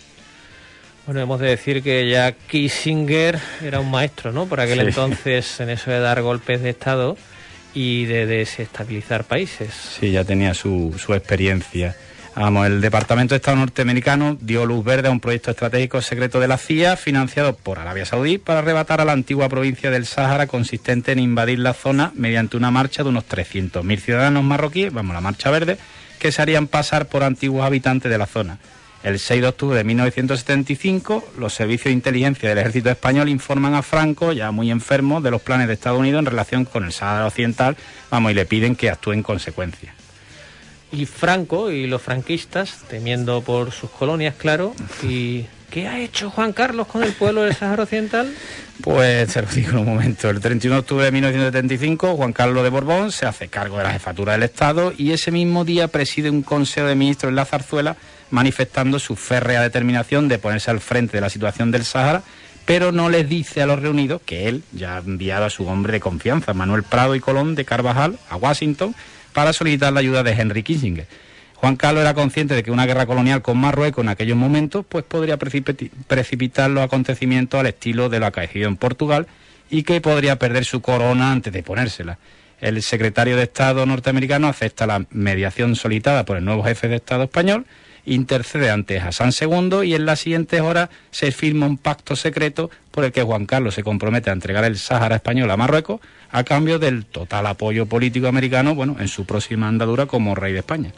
Bueno, hemos de decir que ya Kissinger era un maestro, ¿no? Por aquel sí. entonces, en eso de dar golpes de Estado y de desestabilizar países. Sí, ya tenía su, su experiencia. Vamos, el Departamento de Estado norteamericano dio luz verde a un proyecto estratégico secreto de la C I A, financiado por Arabia Saudí, para arrebatar a la antigua provincia del Sáhara, consistente en invadir la zona mediante una marcha de unos trescientos mil ciudadanos marroquíes, vamos, la Marcha Verde, que se harían pasar por antiguos habitantes de la zona. El seis de octubre de mil novecientos setenta y cinco, los servicios de inteligencia del ejército español informan a Franco, ya muy enfermo, de los planes de Estados Unidos en relación con el Sáhara Occidental, vamos, y le piden que actúe en consecuencia. Y Franco y los franquistas, temiendo por sus colonias, claro. ¿Y qué ha hecho Juan Carlos con el pueblo del Sáhara Occidental? Pues te lo digo en un momento. El treinta y uno de octubre de mil novecientos setenta y cinco, Juan Carlos de Borbón se hace cargo de la jefatura del Estado y ese mismo día preside un consejo de ministros en la Zarzuela manifestando su férrea determinación de ponerse al frente de la situación del Sáhara, pero no les dice a los reunidos que él ya ha enviado a su hombre de confianza, Manuel Prado y Colón de Carvajal, a Washington, para solicitar la ayuda de Henry Kissinger. Juan Carlos era consciente de que una guerra colonial con Marruecos en aquellos momentos pues podría precipit- precipitar los acontecimientos al estilo de lo acaecido en Portugal y que podría perder su corona antes de ponérsela. El secretario de Estado norteamericano acepta la mediación solicitada por el nuevo jefe de Estado español, intercede ante Hassan segundo y en las siguientes horas se firma un pacto secreto por el que Juan Carlos se compromete a entregar el Sáhara español a Marruecos a cambio del total apoyo político americano, bueno, en su próxima andadura como rey de España.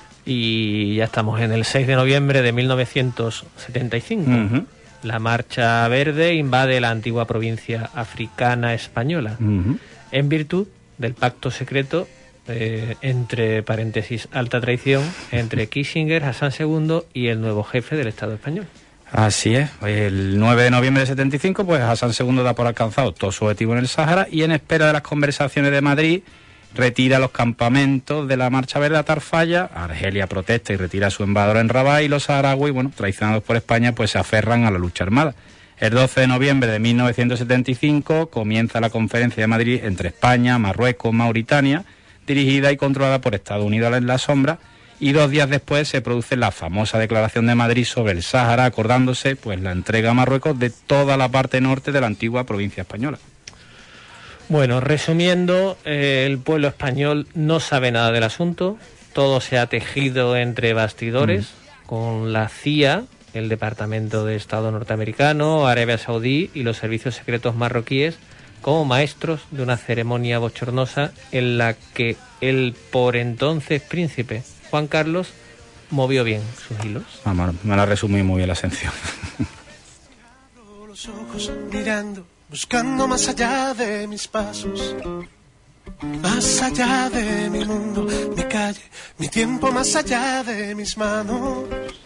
Y ya estamos en el seis de noviembre de mil novecientos setenta y cinco. Uh-huh. La Marcha Verde invade la antigua provincia africana española, uh-huh. en virtud del pacto secreto eh, entre paréntesis alta traición entre Kissinger, Hassan segundo y el nuevo jefe del Estado español. Así es. El nueve de noviembre de setenta y cinco, pues Hassan segundo da por alcanzado todo su objetivo en el Sáhara y en espera de las conversaciones de Madrid retira los campamentos de la Marcha Verde a Tarfaya, Argelia protesta y retira a su embajador en Rabat y los saharauis, bueno, traicionados por España, pues se aferran a la lucha armada. El doce de noviembre de mil novecientos setenta y cinco comienza la conferencia de Madrid entre España, Marruecos, Mauritania, dirigida y controlada por Estados Unidos en la sombra, y dos días después se produce la famosa Declaración de Madrid sobre el Sáhara, acordándose pues la entrega a Marruecos de toda la parte norte de la antigua provincia española. Bueno, resumiendo, eh, el pueblo español no sabe nada del asunto, todo se ha tejido entre bastidores, mm. con la C I A, el Departamento de Estado norteamericano, Arabia Saudí y los servicios secretos marroquíes como maestros de una ceremonia bochornosa en la que el por entonces príncipe Juan Carlos movió bien sus hilos. Vamos, me la resumí muy bien la sección. Los ojos mirando, buscando más allá de mis pasos, más allá de mi mundo, mi calle, mi tiempo, más allá de mis manos.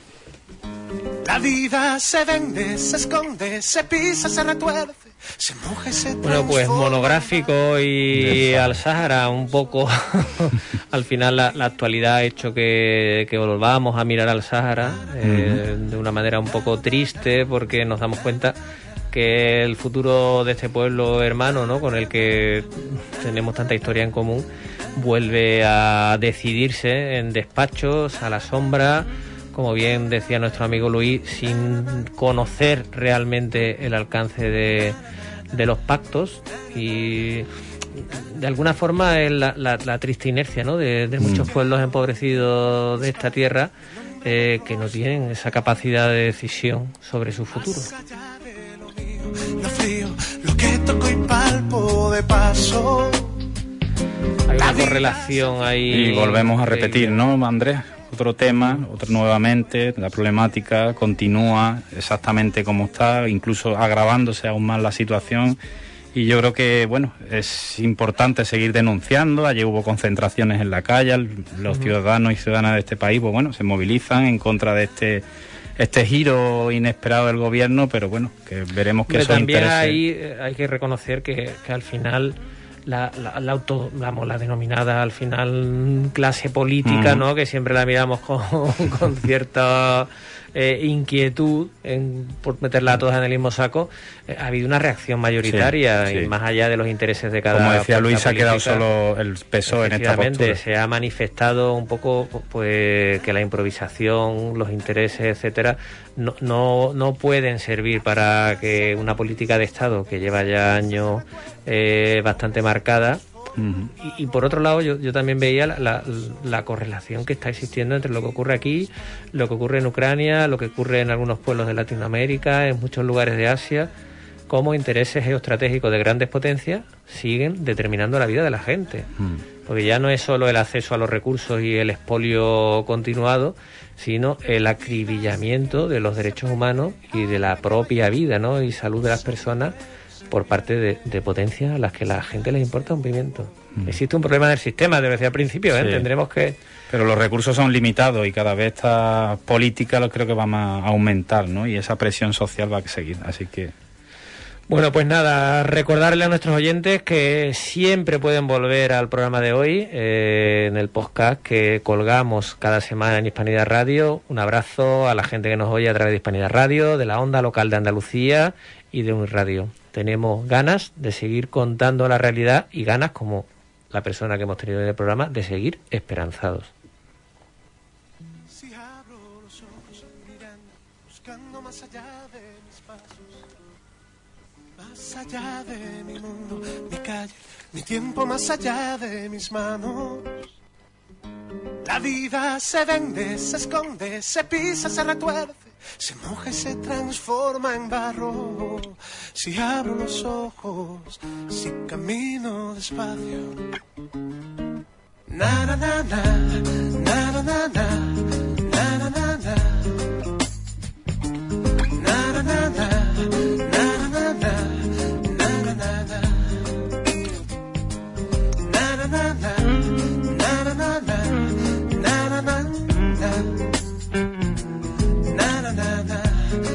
La vida se vende, se esconde, se pisa, se retuerce, se moja y se transforma. Bueno, pues monográfico y al Sáhara un poco. Al final la, la actualidad ha hecho que, que volvamos a mirar al Sáhara eh, uh-huh. de una manera un poco triste, porque nos damos cuenta que el futuro de este pueblo hermano, ¿no?, con el que tenemos tanta historia en común, vuelve a decidirse en despachos, a la sombra, como bien decía nuestro amigo Luis, sin conocer realmente el alcance de, de los pactos, y de alguna forma es la, la, la triste inercia, ¿no?, de, de muchos pueblos empobrecidos de esta tierra eh, que no tienen esa capacidad de decisión sobre su futuro. Lo frío, lo que toco y palpo de paso. Hay una correlación ahí. Y volvemos a repetir, ¿no, Andrés? Otro tema, otro nuevamente, la problemática continúa exactamente como está, incluso agravándose aún más la situación. Y yo creo que, bueno, es importante seguir denunciando. Ayer hubo concentraciones en la calle, los ciudadanos y ciudadanas de este país, pues bueno, se movilizan en contra de este este giro inesperado del gobierno, pero bueno, que veremos que pero eso también interese. Ahí hay que reconocer que, que al final la, la, la auto, vamos, la denominada al final clase política, mm. ¿no?, que siempre la miramos con, con cierta eh, inquietud en, por meterla a todas en el mismo saco, eh, ha habido una reacción mayoritaria, sí, sí. y más allá de los intereses de cada. Como decía Luis, ha quedado solo el P S O E en esta postura. Se ha manifestado un poco pues que la improvisación, los intereses, etcétera, no, no, no pueden servir para que una política de Estado que lleva ya años eh, bastante marcada. Uh-huh. Y, y por otro lado yo, yo también veía la, la, la correlación que está existiendo entre lo que ocurre aquí, lo que ocurre en Ucrania, lo que ocurre en algunos pueblos de Latinoamérica, en muchos lugares de Asia, cómo intereses geoestratégicos de grandes potencias siguen determinando la vida de la gente. Uh-huh. Porque ya no es solo el acceso a los recursos y el expolio continuado, sino el acribillamiento de los derechos humanos y de la propia vida, ¿no?, y salud de las personas por parte de, de potencias a las que la gente les importa un pimiento. Existe un problema en el sistema, te lo decía al principio, ¿eh? Sí. Tendremos que... Pero los recursos son limitados y cada vez esta política lo creo que va a aumentar, ¿no? Y esa presión social va a seguir, así que... Bueno, pues nada, recordarle a nuestros oyentes que siempre pueden volver al programa de hoy, eh, en el podcast que colgamos cada semana en Hispanidad Radio. Un abrazo a la gente que nos oye a través de Hispanidad Radio, de la onda local de Andalucía y de Un Radio. Tenemos ganas de seguir contando la realidad y ganas, como la persona que hemos tenido en el programa, de seguir esperanzados. Si abro los ojos mirando, buscando más allá de mis pasos, más allá de mi mundo, mi calle, mi tiempo, más allá de mis manos. La vida se vende, se esconde, se pisa, se retuerce, se moja y se transforma en barro. Si abro los ojos, si camino despacio. Na na na na, na na na na, na na na na, na na na na, na na na na, na na na na, na na na na, na na na na, na na na na, na na na na.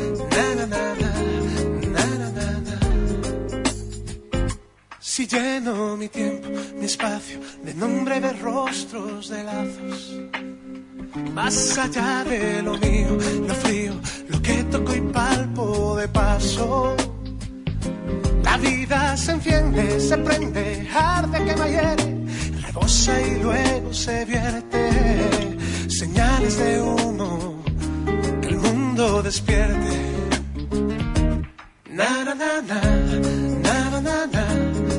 Si lleno mi tiempo, mi espacio, de nombre, de rostros, de lazos, más allá de lo mío, lo frío, lo que toco y palpo de paso. La vida se enciende, se prende, arde, quema, hiere, rebosa y luego se vierte. Señales de humo, que el mundo despierte. Na na na na, na na na na.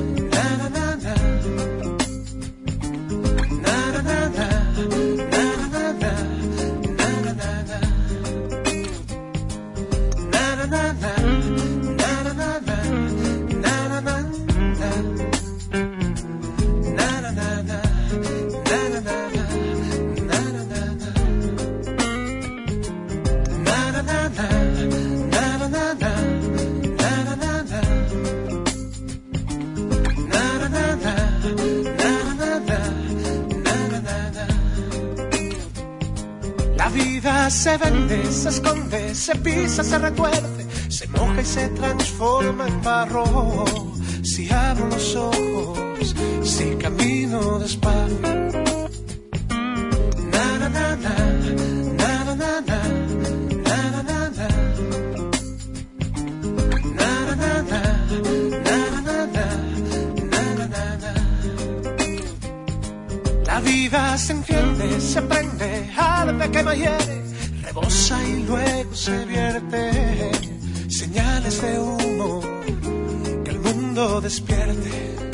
Se vende, se esconde, se pisa, se retuerce, se moja y se transforma en barro. Si abro los ojos, si camino despacio. Na na na na, na na na na, na na na na, na na na na, na na na na, na. La vida se enciende, se prende, arde, quema, hiere, rebosa y luego se vierte. Señales de humo, que el mundo despierte.